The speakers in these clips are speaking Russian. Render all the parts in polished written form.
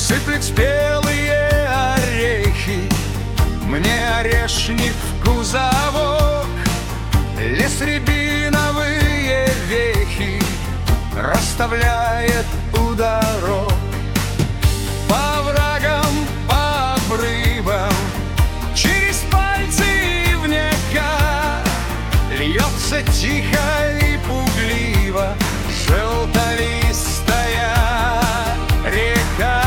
сыплет спелые орехи, мне орешник в кузовок. Лес рябиновые вехи расставляет у дорог. По оврагам, по обрывам, через пальцы в нека льется тихо и пугливо желтолистая река.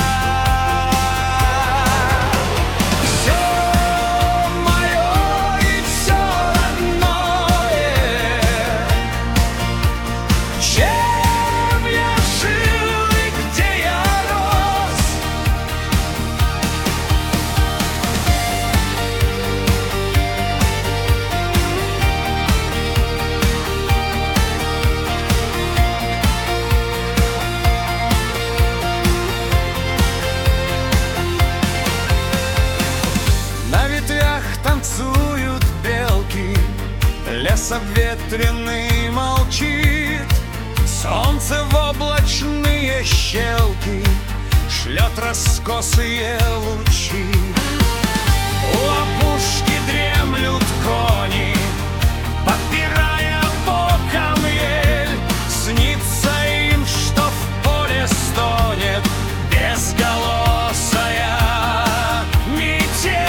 Танцуют белки, лес обветренный молчит, солнце в облачные щелки шлет раскосые лучи. У опушки дремлют кони, подпирая боком ель. Снится им, что в поле стонет безголосая метель.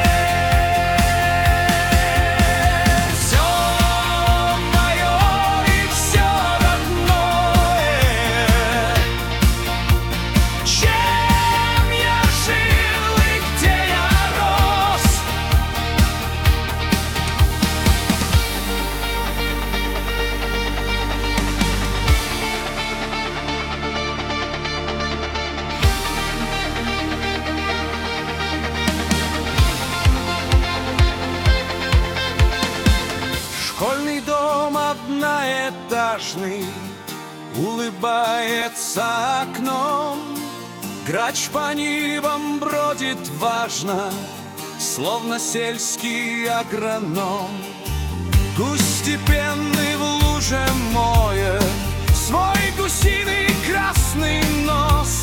Школьный дом одноэтажный улыбается окном. Грач по нивам бродит важно, словно сельский агроном. Гусь степенный в луже моет свой гусиный красный нос.